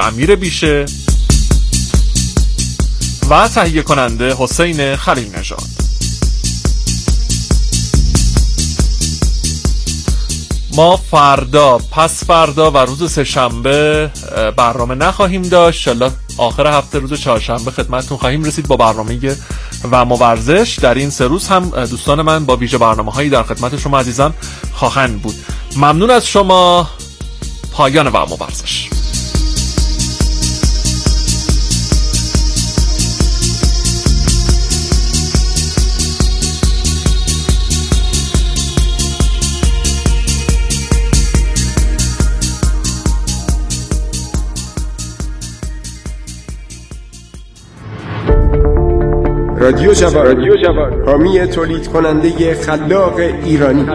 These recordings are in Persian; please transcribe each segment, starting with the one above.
امیر بیشه و تهیه کننده حسین خلیل نژاد. ما فردا، پس فردا و روز سه‌شنبه برنامه نخواهیم داشت. ان شاءالله آخر هفته روز چهارشنبه خدمتتون خواهیم رسید با برنامه و ورزش. در این 3 روز هم دوستان من با ویژه برنامه‌هایی در خدمت شما عزیزان خواهند بود. ممنون از شما. پایان و ورزش. رادیو جوان حامی تولید کننده خلاق ایرانی.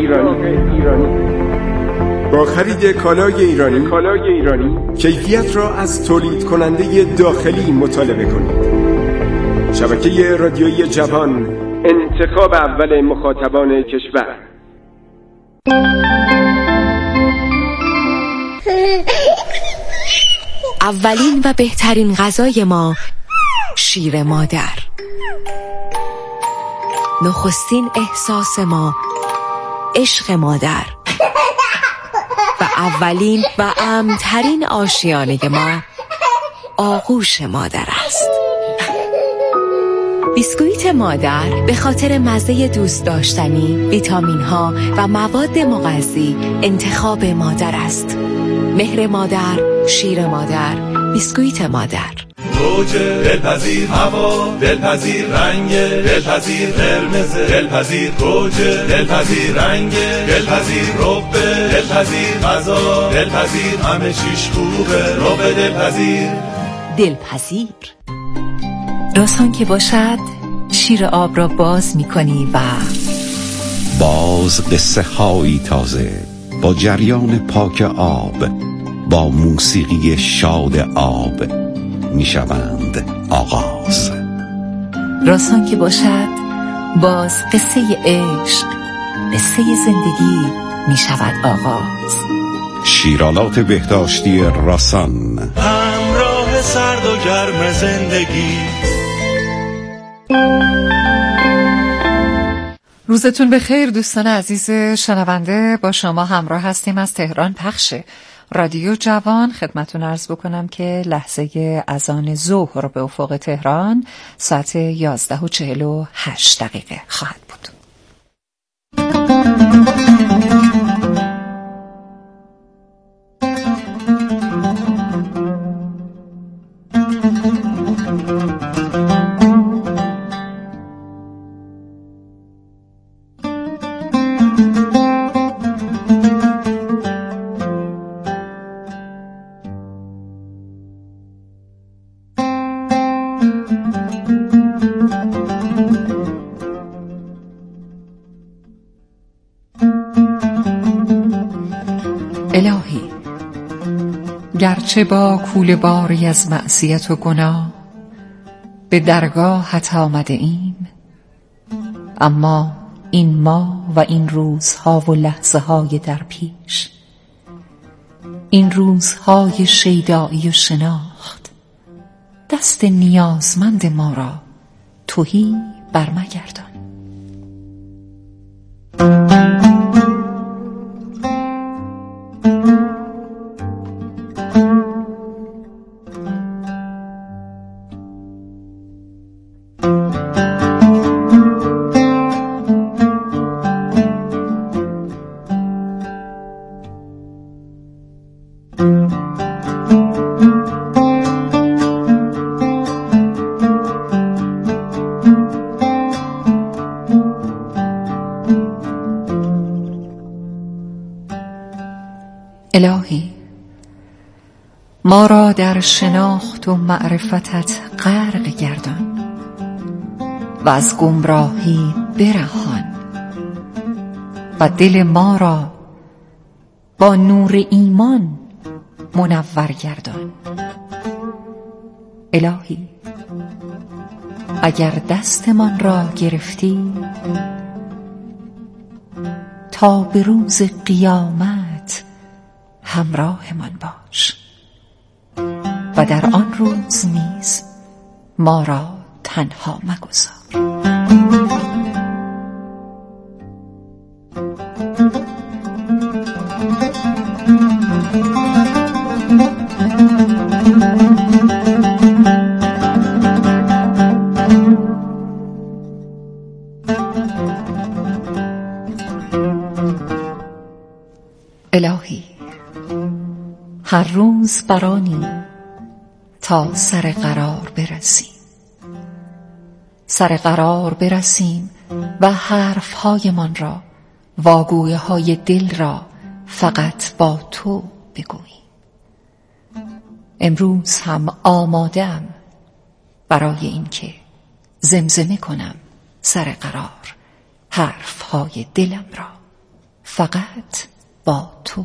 با خرید کالای ایرانی کیفیت را از تولید کننده داخلی مطالبه کنید. شبکه رادیویی جوان، انتخاب اول مخاطبان کشور. اولین و بهترین غذای ما شیر مادر. نخستین احساس ما عشق مادر و اولین و امن‌ترین آشیانه ما آغوش مادر است. بیسکویت مادر به خاطر مزه دوست داشتنی، ویتامین ها و مواد مغذی انتخاب مادر است. مهر مادر، شیر مادر، بیسکویت مادر. گوجه دلپذیر، هوا دلپذیر، رنگ دلپذیر، قرمز دلپذیر، گوجه دلپذیر، رنگ دلپذیر، رب دلپذیر، غذا دلپذیر، همه چیش خوبه، رب دلپذیر. دلپذیر راسان که باشد شیر آب را باز می‌کنی و باز قصه هایی تازه با جریان پاک آب، با موسیقی شاد آب میشوند آغاز. راسان که باشد باز قصه عشق، قصه زندگی میشود آغاز. شیرالات بهداشتی راسان، همراه سرد و گرم زندگی. روزتون بخیر دوستان عزیز شنونده. با شما همراه هستیم از تهران پخش رادیو جوان. خدمتون عرض بکنم که لحظه اذان ظهر به افق تهران ساعت 11:48 خواهد بود. الهی، گرچه با کوله باری از معصیت و گناه به درگاهت آمده ایم، اما این ما و این روزها و لحظه های در پیش، این روزهای شیدایی و شناخت، دست نیازمند ما را تهی برمگردان. الهی، ما را در شناخت و معرفتت غرق گردان و از گمراهی برهان و دل ما را با نور ایمان منور گردان. الهی، اگر دستمان را گرفتی تا به روز قیامت همراهمان باش و در آن روز نیز ما را تنها مگذار. الهی، هر روز برانیم تا سر قرار برسیم، سر قرار برسیم و حرفهایمان را، واگویه های دل را فقط با تو بگوییم. امروز هم آماده‌ام برای اینکه زمزمه کنم سر قرار، حرفهای دلم را فقط با تو.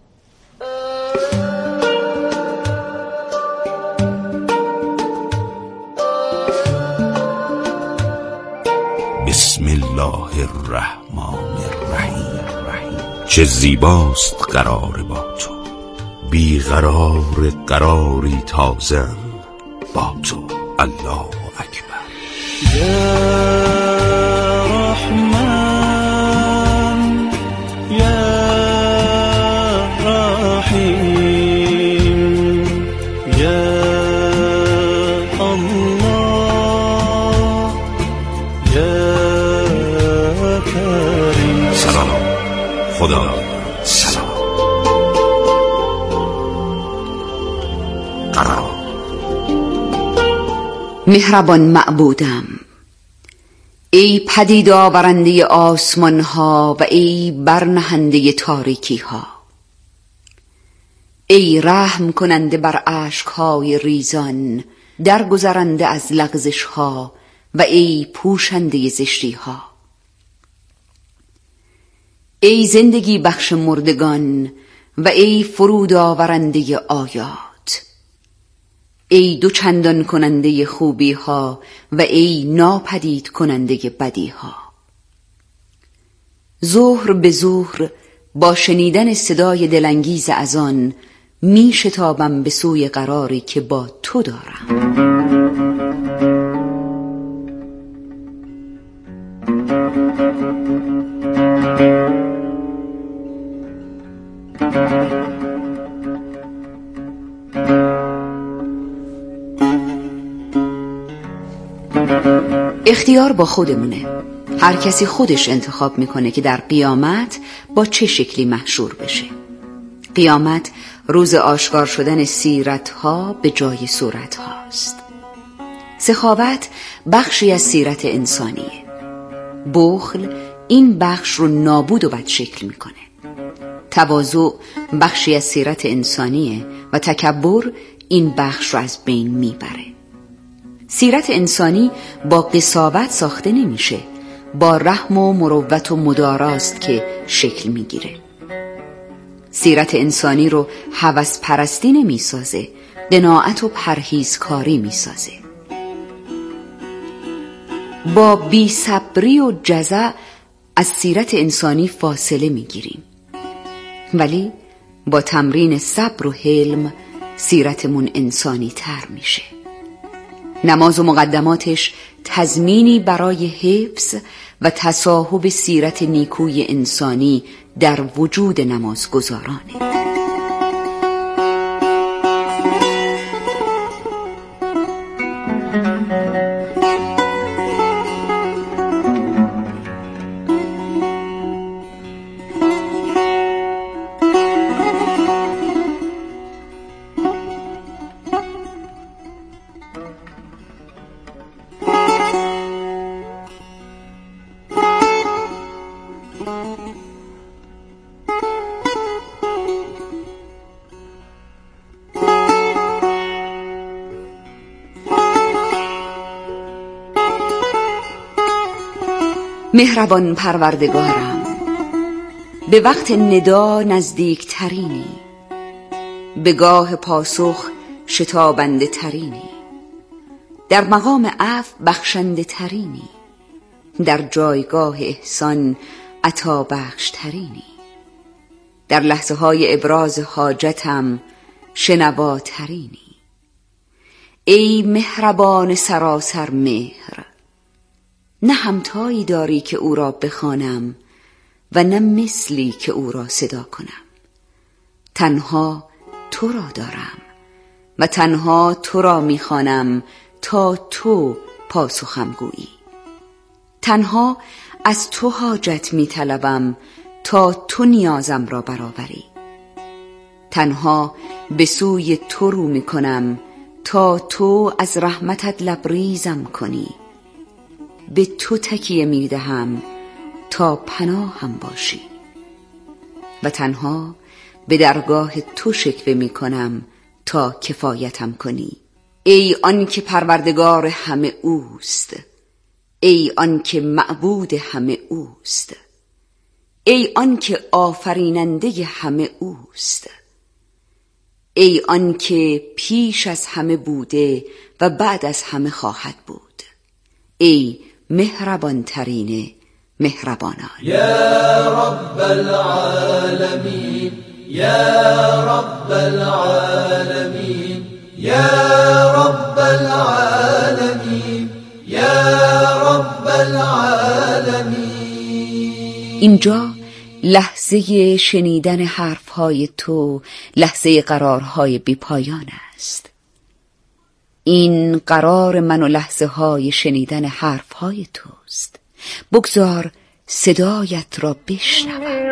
بسم الله الرحمن الرحیم. چه زیباست قرار با تو، بیقرار قراری تازه با تو. الله اکبر. یا رحمان یا رحیم یا الله یا کریم. سلام خدا، سلام. قرار. مهربان معبودم، ای پدید آورنده آسمان ها و ای برنهنده تاریکی ها، ای رحم کننده بر اشک های ریزان، درگذرنده از لغزش ها و ای پوشنده زشتی ها، ای زندگی بخش مردگان و ای فرود آورنده آیات، ای دوچندان کننده خوبی ها و ای ناپدید کننده بدی ها. ظهر به ظهر با شنیدن صدای دلانگیز اذان می شتابم به سوی قراری که با تو دارم. اختیار با خودمونه. هر کسی خودش انتخاب میکنه که در قیامت با چه شکلی محشور بشه. قیامت روز آشکار شدن سیرتها به جای صورتها است. سخاوت بخشی از سیرت انسانیه. بخل این بخش رو نابود و بدشکل میکنه. تواضع بخشی از سیرت انسانیه و تکبر این بخش رو از بین میبره. سیرت انسانی با قساوت ساخته نمیشه، با رحم و مروت و مداراست که شکل میگیره. سیرت انسانی رو هوس پرستی نمیسازه، قناعت و پرهیزکاری میسازه. با بی صبری و جزع از سیرت انسانی فاصله میگیریم، ولی با تمرین صبر و حلم سیرتمون انسانی تر میشه. نماز و مقدماتش تضمینی برای حفظ و تصاحب سیرت نیکوی انسانی در وجود نمازگزارانه. مهربان پروردگارم، به وقت ندا نزدیک ترینی، به گاه پاسخ شتابنده ترینی، در مقام عفو بخشنده ترینی، در جایگاه احسان عطا بخش ترینی، در لحظه های ابراز حاجتم شنوا ترینی. ای مهربان سراسر مهر، نه همتایی داری که او را بخوانم و نه مثلی که او را صدا کنم. تنها تو را دارم و تنها تو را میخوانم تا تو پاسخم گویی. تنها از تو حاجت میطلبم تا تو نیازم را برآوری. تنها به سوی تو رو میکنم تا تو از رحمتت لبریزم کنی. به تو تکیه میدهم تا پناهم باشی و تنها به درگاه تو شکوه میکنم تا کفایتم کنی. ای آن که پروردگار همه اوست، ای آن که معبود همه اوست، ای آن که آفریننده همه اوست، ای آن که پیش از همه بوده و بعد از همه خواهد بود. ای مهربان ترین مهربانان. یا رب العالمین، یا رب العالمین، یا رب العالمین، یا رب العالمین. اینجا لحظه شنیدن حرفهای تو، لحظه قرارهای بی پایان است. این قرار من و لحظه های شنیدن حرفهای توست. بگذار صدایت را بشنوم.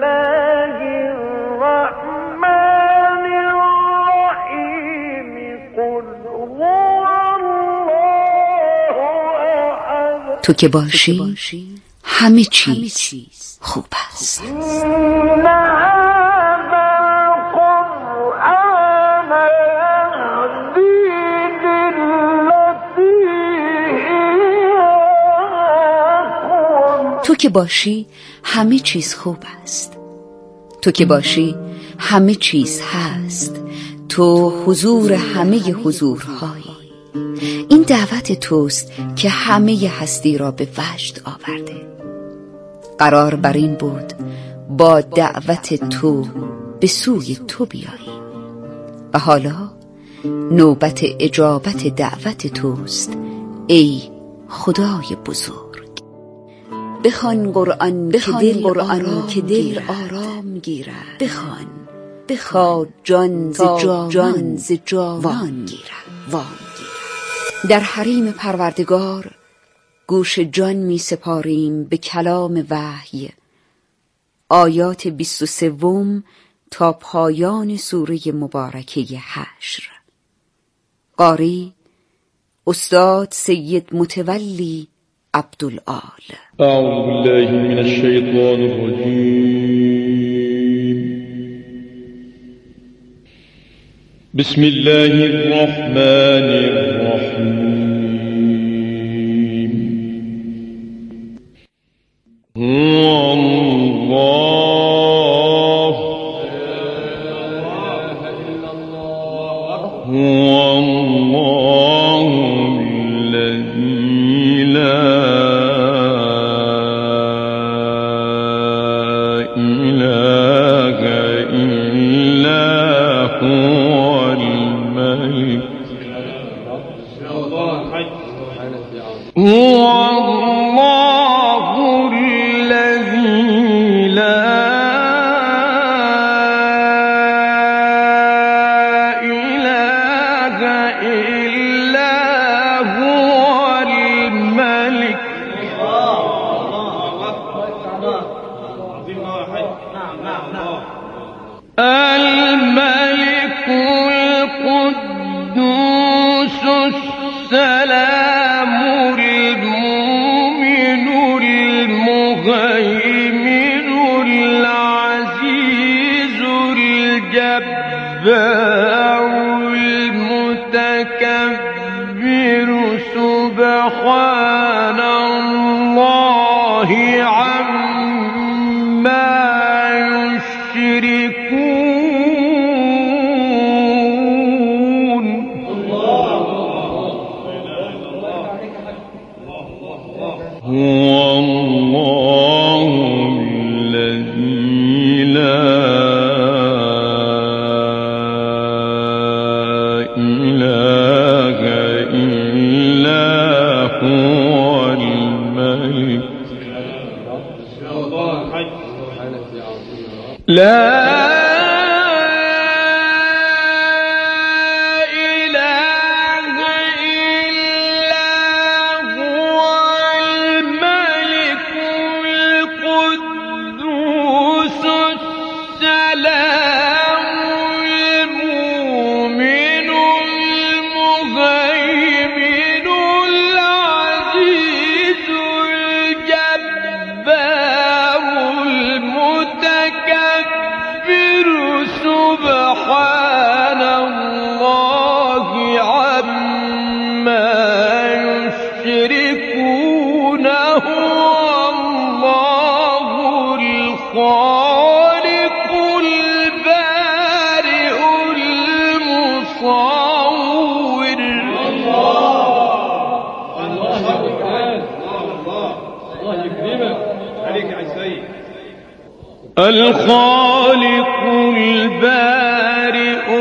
تو که باشی همه چیز خوب است. تو که باشی همه چیز خوب است. تو که باشی همه چیز هست. تو حضور همه حضورهایی. این دعوت توست که همه هستی را به وجد آورده. قرار بر این بود با دعوت تو به سوی تو بیایی و حالا نوبت اجابت دعوت توست ای خدای بزرگ. بخوان قرآن که دل آرام گیرد. بخوان جان ز جانان گیرد. در حریم پروردگار گوش جان می سپاریم به کلام وحی، آیات 23 تا پایان سوره مبارکه حشر. قاری استاد سید متولی عبدالآل. اعوذ بالله من الشیطان الرجیم. بسم الله الرحمن الرحیم. هو الله الذی لا اله الا هو الملك. هو الله الذي لا إله إلا هو الملك. الملك القدوس السلام المؤمن المهيمن العزيز الجبار المتكبر سبحان الله عما يشركون. هو الله الذي لا إله إله إلا هو الملك لا الخالق البارئ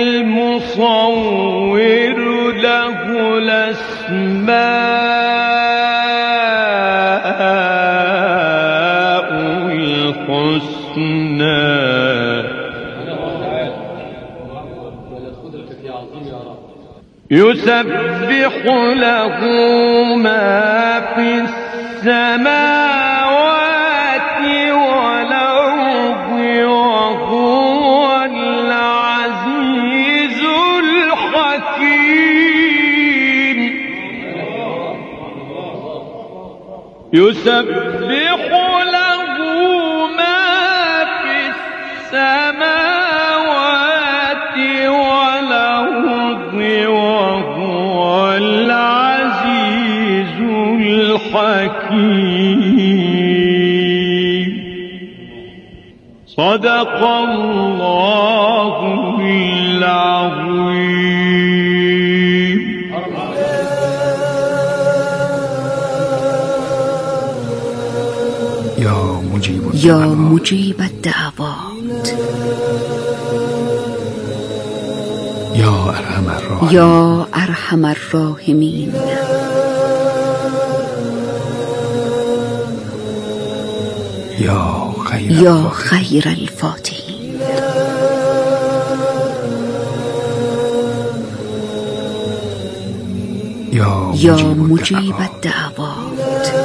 المصور له الأسماء الحسنى يسبح له ما في السماوات والأرض وهو العزيز الحكيم يسبح له ما في السماوات والأرض وهو العزيز الحكيم صدق الله العظيم. یا مجیب الدعوات یا ارحم الراحمین یا خیر الفاتحین یا مجیب الدعوات.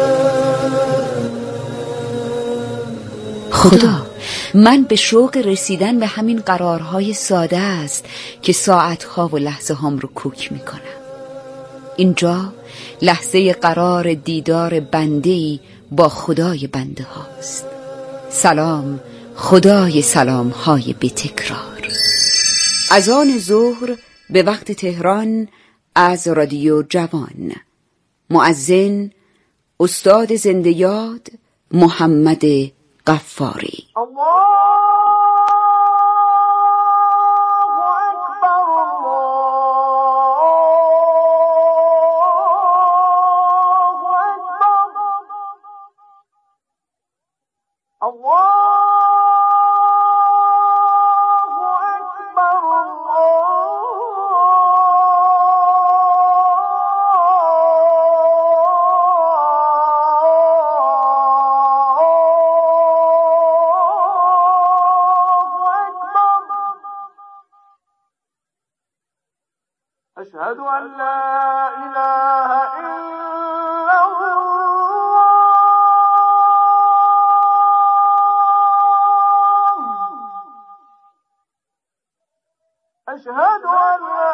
خدا، من به شوق رسیدن به همین قرارهای ساده است که ساعتها و لحظه هام رو کوک میکنم. اینجا لحظه قرار دیدار بنده‌ای با خدای بنده هاست. سلام خدای سلام های بی تکرار. اذان ظهر به وقت تهران از رادیو جوان. مؤذن استاد زنده یاد محمد غفاری. أشهد أن لا إله إلا الله أشهد أن لا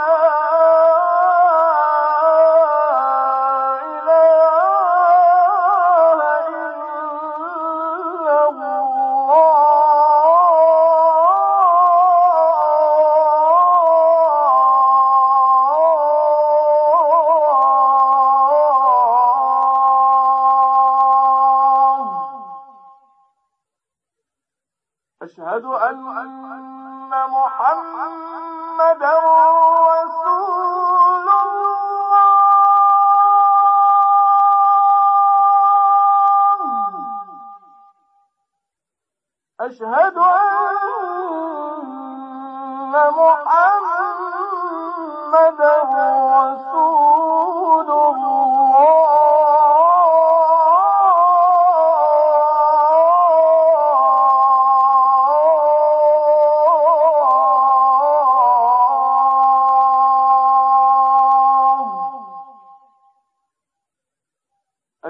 أشهد أن محمدا رسول الله أشهد أن محمدا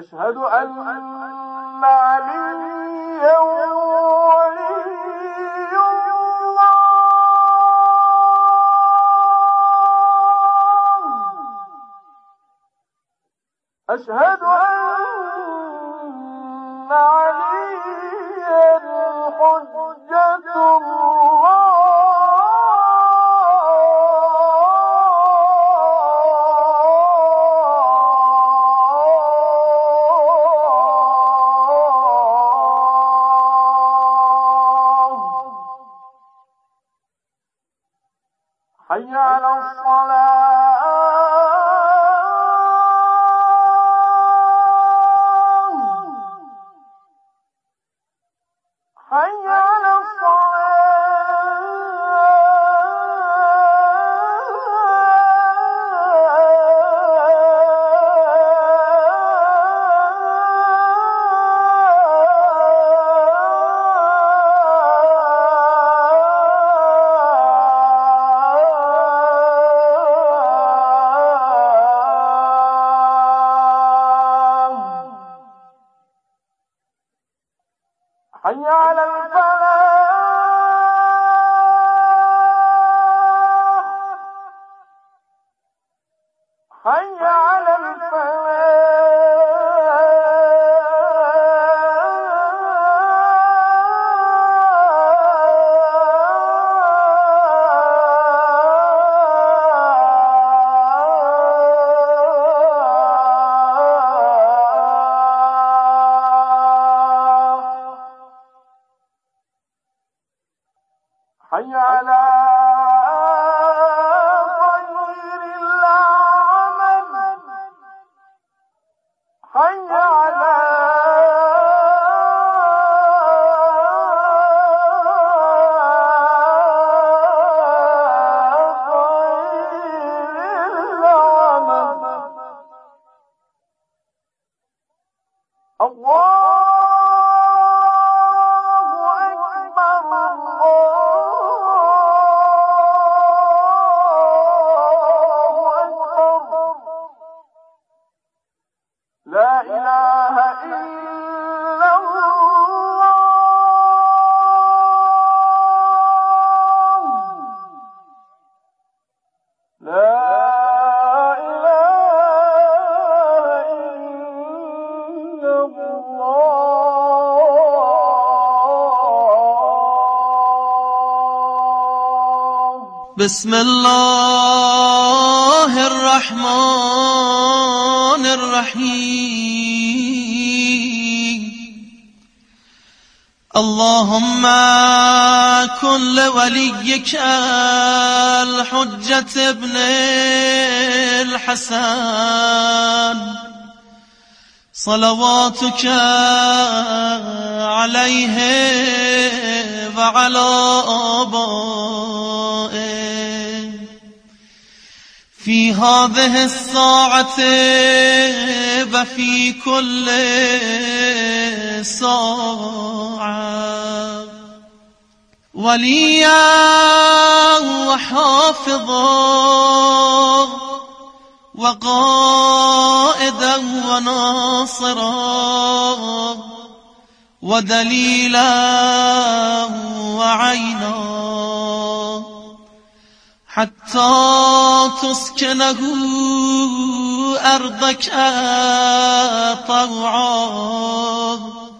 أشهد أن عليا ولي الله. أشهد أن عليا حجة الله. حي على الصلاة. حي على حي على الفلاح. حي على حي على خير العمل. حي على خير العمل. الله لا إله إلا الله. لا إله إلا الله. بسم الله الرحمن الرحيم. اللهم كن لوليك الحجة ابن الحسن صلواتك عليه وعلى آبائه في هذه الساعة وفي كل ساعة وليا وحافظا وقائدا وناصرا ودليلا وعينا حتى تسكنه أرضك طوعا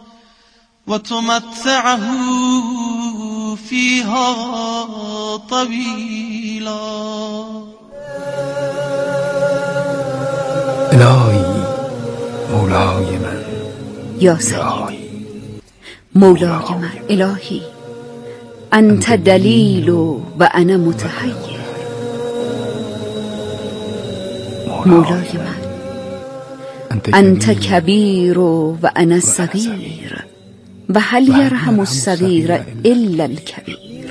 وتمتعه فيها طويلا. إلهي مولاي من يا سيدي مولاي من إلهي أنت دليل وأنا متحير. مولاي من أنت كبير وأنا صغير وهل يرحم الصغير إلا الكبير.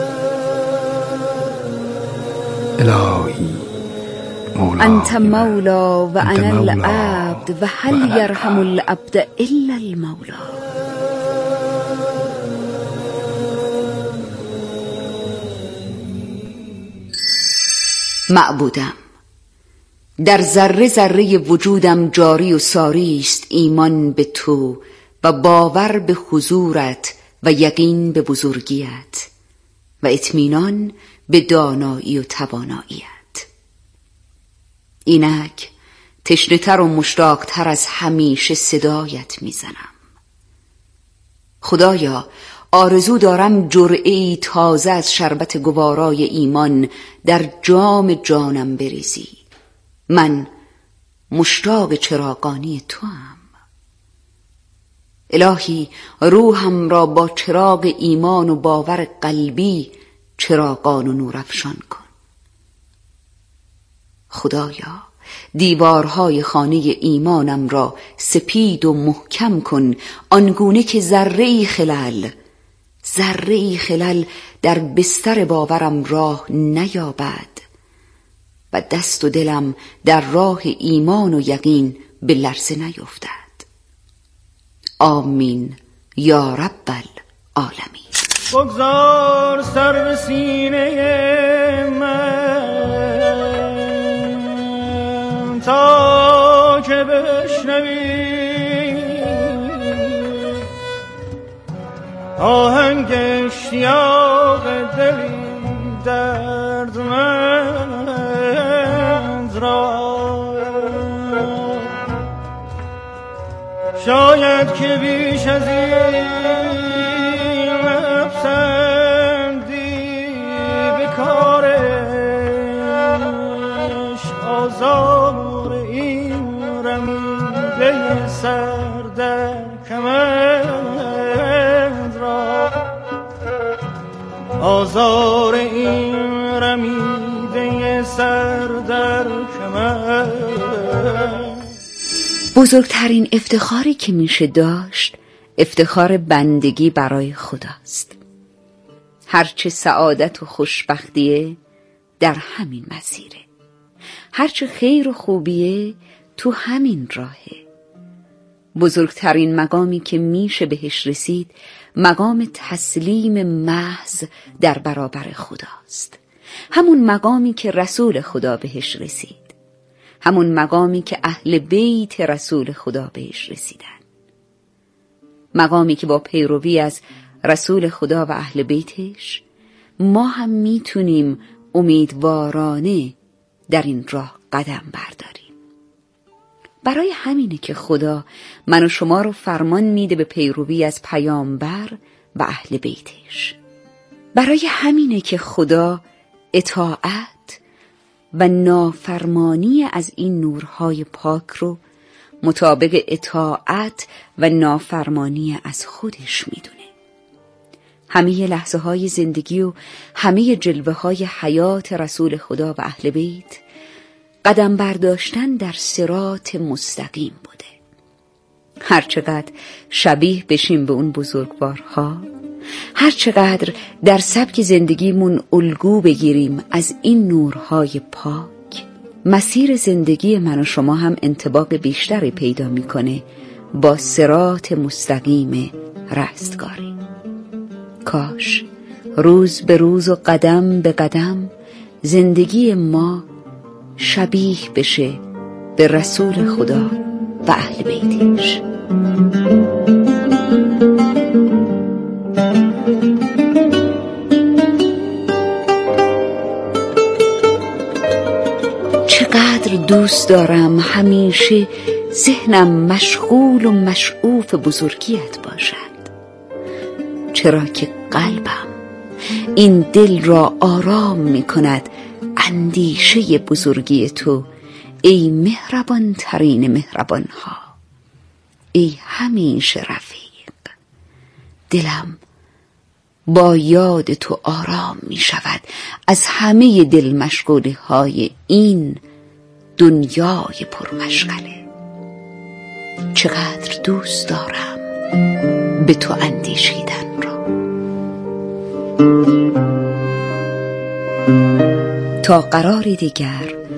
إلهي أنت مولى وأنا العبد وهل يرحم العبد إلا المولى. معبودم در ذره ذره وجودم جاری و ساری است ایمان به تو و باور به حضورت و یقین به بزرگیت و اطمینان به دانایی و تواناییت. اینک تشنه‌تر و مشتاق‌تر از همیشه صدایت میزنم. خدایا، آرزو دارم جرعه‌ای تازه از شربت گوارای ایمان در جام جانم بریزی. من مشتاق چراغانی توام. الهی، روحم را با چراغ ایمان و باور قلبی چراغان و نورافشان کن. خدایا، دیوارهای خانه ایمانم را سپید و محکم کن، آنگونه که ذره‌ای خلل در بستر باورم راه نیابد و دست و دلم در راه ایمان و یقین به لرزه نیفتد. آمین یا رب العالمین. بگذار سر به سینه من تا که بشنوی آهنگ اشتیاق دلی دردمند را. شاید که بیش از این نپسندی به کارش آزار این رمیده سر در کمند را. آزار این رمیده سر در کمند. بزرگترین افتخاری که میشه داشت افتخار بندگی برای خداست. هرچه سعادت و خوشبختیه در همین مسیره، هرچه خیر و خوبیه تو همین راهه. بزرگترین مقامی که میشه بهش رسید مقام تسلیم محض در برابر خداست. همون مقامی که رسول خدا بهش رسید، همون مقامی که اهل بیت رسول خدا بهش رسیدن، مقامی که با پیروی از رسول خدا و اهل بیتش ما هم میتونیم امیدوارانه در این راه قدم برداریم. برای همینه که خدا من و شما رو فرمان میده به پیروی از پیامبر و اهل بیتش. برای همینه که خدا اطاعت و نافرمانی از این نورهای پاک رو مطابق اطاعت و نافرمانی از خودش میدونه. همه لحظه های زندگی و همه جلوه های حیات رسول خدا و اهل بیت قدم برداشتن در صراط مستقیم بوده. هرچقدر شبیه بشیم به اون بزرگوارها، هرچقدر در سبک زندگیمون الگو بگیریم از این نورهای پاک، مسیر زندگی من و شما هم انطباق بیشتری پیدا میکنه با صراط مستقیم رستگاری. کاش روز به روز و قدم به قدم زندگی ما شبیه بشه به رسول خدا و اهل بیتش. چقدر دوست دارم همیشه ذهنم مشغول و مشعوف بزرگیت باشد، چرا که قلبم این دل را آرام می کند اندیشه بزرگی تو، ای مهربان ترین مهربان ها، ای همیشه رفیق. دلم با یاد تو آرام می شود از همه دل مشغولی های این دنیای پرمشغله. چقدر دوست دارم به تو اندیشیدن را. تا قراری دیگر